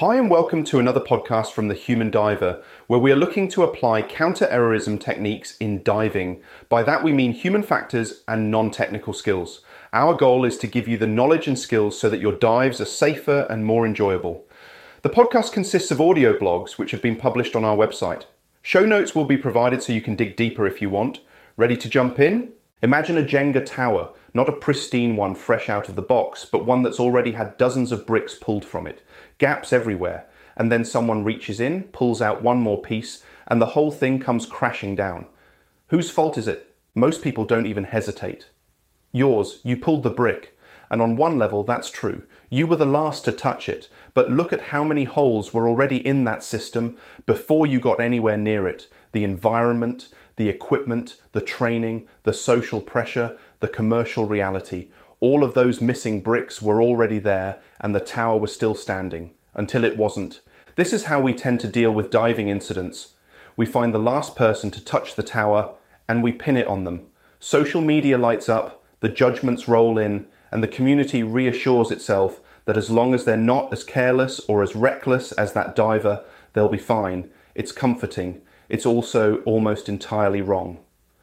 Hi and welcome to another podcast from The Human Diver, where we are looking to apply counter-errorism techniques in diving. By that we mean human factors and non-technical skills. Our goal is to give you the knowledge and skills so that your dives are safer and more enjoyable. The podcast consists of audio blogs which have been published on our website. Show notes will be provided so you can dig deeper if you want. Ready to jump in? Imagine a Jenga tower, not a pristine one fresh out of the box, but one that's already had dozens of bricks pulled from it. Gaps everywhere, and then someone reaches in, pulls out one more piece, and the whole thing comes crashing down. Whose fault is it? Most people don't even hesitate. Yours. You pulled the brick. And on one level, that's true. You were the last to touch it, but look at how many holes were already in that system before you got anywhere near it. The environment, the equipment, the training, the social pressure, the commercial reality. All of those missing bricks were already there and the tower was still standing, until it wasn't. This is how we tend to deal with diving incidents. We find the last person to touch the tower and we pin it on them. Social media lights up, the judgments roll in, and the community reassures itself that as long as they're not as careless or as reckless as that diver, they'll be fine. It's comforting. It's also almost entirely wrong.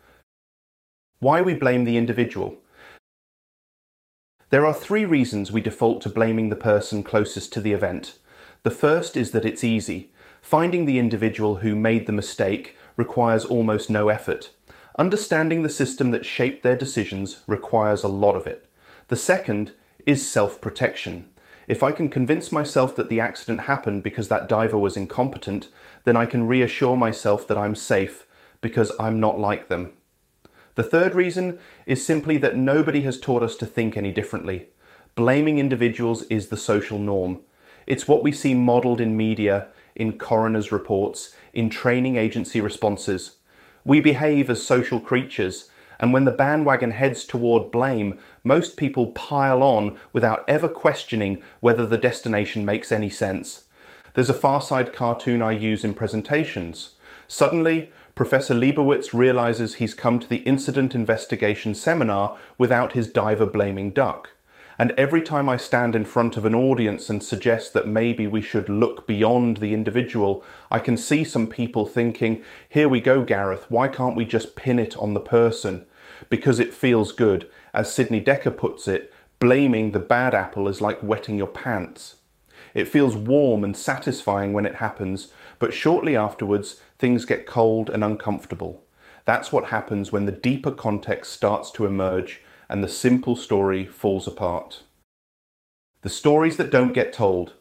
Why we blame the individual? There are three reasons we default to blaming the person closest to the event. The first is that it's easy. Finding the individual who made the mistake requires almost no effort. Understanding the system that shaped their decisions requires a lot of it. The second is self-protection. If I can convince myself that the accident happened because that diver was incompetent, then I can reassure myself that I'm safe because I'm not like them. The third reason is simply that nobody has taught us to think any differently. Blaming individuals is the social norm. It's what we see modelled in media, in coroner's reports, in training agency responses. We behave as social creatures, and when the bandwagon heads toward blame, most people pile on without ever questioning whether the destination makes any sense. There's a Far Side cartoon I use in presentations. Suddenly, Professor Leibowitz realizes he's come to the incident investigation seminar without his diver-blaming duck. And every time I stand in front of an audience and suggest that maybe we should look beyond the individual, I can see some people thinking, here we go, Gareth, why can't we just pin it on the person? Because it feels good. As Sidney Dekker puts it, blaming the bad apple is like wetting your pants. It feels warm and satisfying when it happens, but shortly afterwards, things get cold and uncomfortable. That's what happens when the deeper context starts to emerge and the simple story falls apart. The stories that don't get told.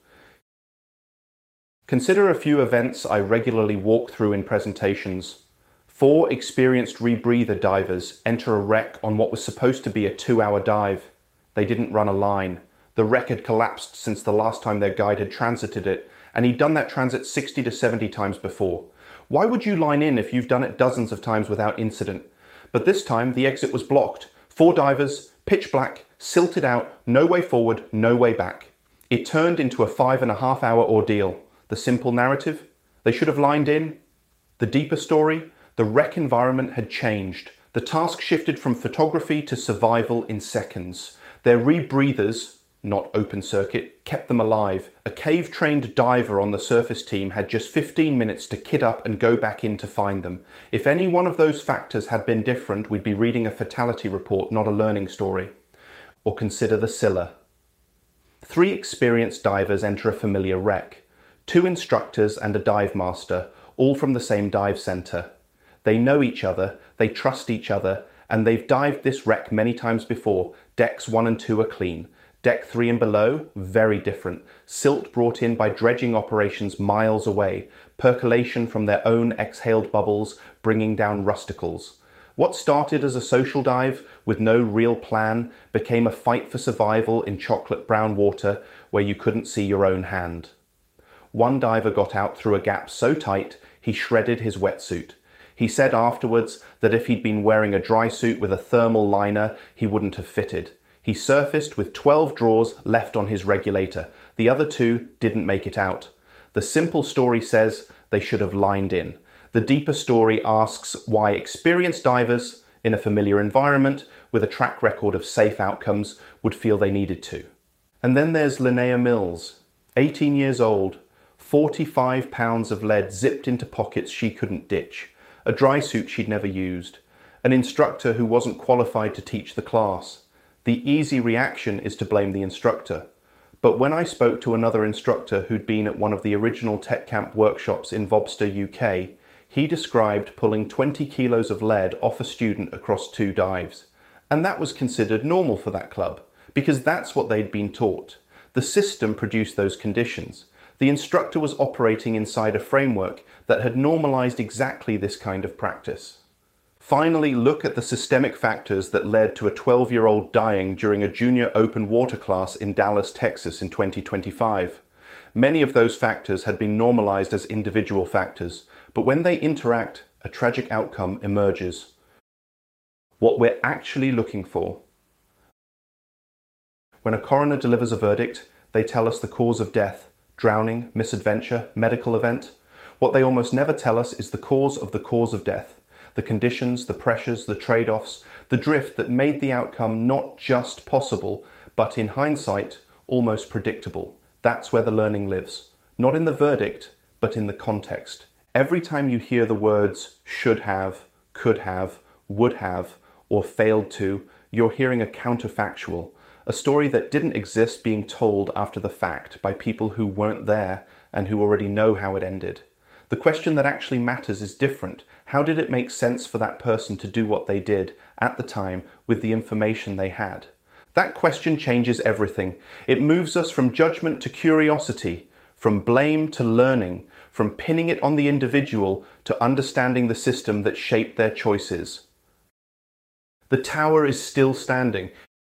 Consider a few events I regularly walk through in presentations. 4 experienced rebreather divers enter a wreck on what was supposed to be a 2-hour dive. They didn't run a line. The wreck had collapsed since the last time their guide had transited it, and he'd done that transit 60 to 70 times before. Why would you line in if you've done it dozens of times without incident? But this time the exit was blocked. 4 divers, pitch black, silted out, no way forward, no way back. It turned into a 5.5-hour ordeal. The simple narrative? They should have lined in. The deeper story? The wreck environment had changed. The task shifted from photography to survival in seconds. Their rebreathers, not open circuit, kept them alive. A cave-trained diver on the surface team had just 15 minutes to kit up and go back in to find them. If any one of those factors had been different, we'd be reading a fatality report, not a learning story. Or consider the Scylla. 3 experienced divers enter a familiar wreck. 2 instructors and a dive master, all from the same dive centre. They know each other, they trust each other, and they've dived this wreck many times before. Decks 1 and 2 are clean. Deck 3 and below, very different. Silt brought in by dredging operations miles away. Percolation from their own exhaled bubbles, bringing down rusticles. What started as a social dive with no real plan became a fight for survival in chocolate brown water where you couldn't see your own hand. One diver got out through a gap so tight he shredded his wetsuit. He said afterwards that if he'd been wearing a dry suit with a thermal liner, he wouldn't have fitted. He surfaced with 12 drawers left on his regulator. The other 2 didn't make it out. The simple story says they should have lined in. The deeper story asks why experienced divers in a familiar environment with a track record of safe outcomes would feel they needed to. And then there's Linnea Mills, 18 years old, 45 pounds of lead zipped into pockets she couldn't ditch, a dry suit she'd never used, an instructor who wasn't qualified to teach the class. The easy reaction is to blame the instructor. But when I spoke to another instructor who'd been at one of the original Tech Camp workshops in Vobster, UK, he described pulling 20 kilos of lead off a student across 2 dives. And that was considered normal for that club, because that's what they'd been taught. The system produced those conditions. The instructor was operating inside a framework that had normalized exactly this kind of practice. Finally, look at the systemic factors that led to a 12-year-old dying during a junior open water class in Dallas, Texas in 2025. Many of those factors had been normalized as individual factors, but when they interact, a tragic outcome emerges. What we're actually looking for. When a coroner delivers a verdict, they tell us the cause of death, drowning, misadventure, medical event. What they almost never tell us is the cause of death. The conditions, the pressures, the trade-offs, the drift that made the outcome not just possible, but in hindsight, almost predictable. That's where the learning lives. Not in the verdict, but in the context. Every time you hear the words should have, could have, would have, or failed to, you're hearing a counterfactual, a story that didn't exist being told after the fact by people who weren't there and who already know how it ended. The question that actually matters is different. How did it make sense for that person to do what they did at the time with the information they had? That question changes everything. It moves us from judgment to curiosity, from blame to learning, from pinning it on the individual to understanding the system that shaped their choices. The tower is still standing.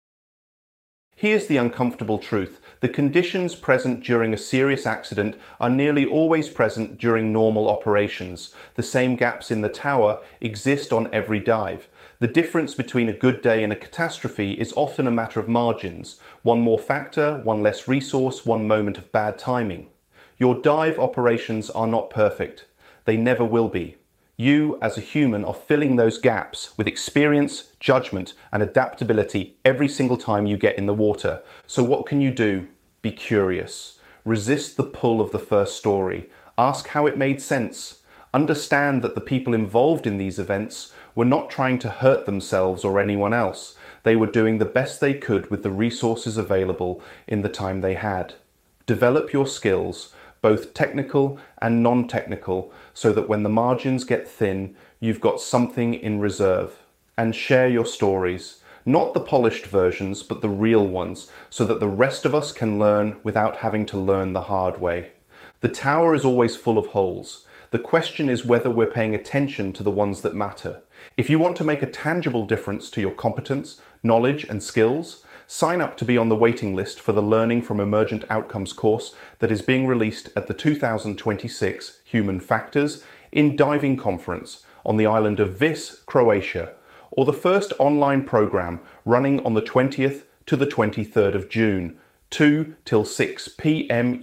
Here's the uncomfortable truth. The conditions present during a serious accident are nearly always present during normal operations. The same gaps in the tower exist on every dive. The difference between a good day and a catastrophe is often a matter of margins. One more factor, one less resource, one moment of bad timing. Your dive operations are not perfect. They never will be. You, as a human, are filling those gaps with experience, judgment, and adaptability every single time you get in the water. So what can you do? Be curious. Resist the pull of the first story. Ask how it made sense. Understand that the people involved in these events were not trying to hurt themselves or anyone else. They were doing the best they could with the resources available in the time they had. Develop your skills, both technical and non-technical, so that when the margins get thin, you've got something in reserve. And share your stories, not the polished versions, but the real ones, so that the rest of us can learn without having to learn the hard way. The tower is always full of holes. The question is whether we're paying attention to the ones that matter. If you want to make a tangible difference to your competence, knowledge, and skills, sign up to be on the waiting list for the Learning from Emergent Outcomes course that is being released at the 2026 Human Factors in Diving Conference on the island of Vis, Croatia, or the first online program running on the 20th to the 23rd of June, 2 till 6 p.m.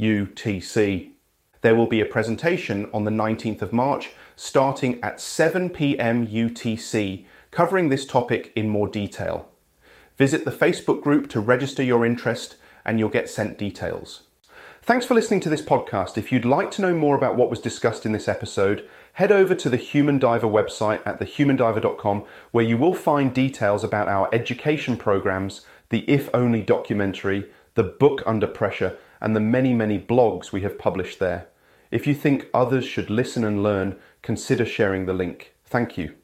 UTC. There will be a presentation on the 19th of March starting at 7 p.m. UTC covering this topic in more detail. Visit the Facebook group to register your interest and you'll get sent details. Thanks for listening to this podcast. If you'd like to know more about what was discussed in this episode, head over to the Human Diver website at thehumandiver.com, where you will find details about our education programs, the If Only documentary, the book Under Pressure, and the many, many blogs we have published there. If you think others should listen and learn, consider sharing the link. Thank you.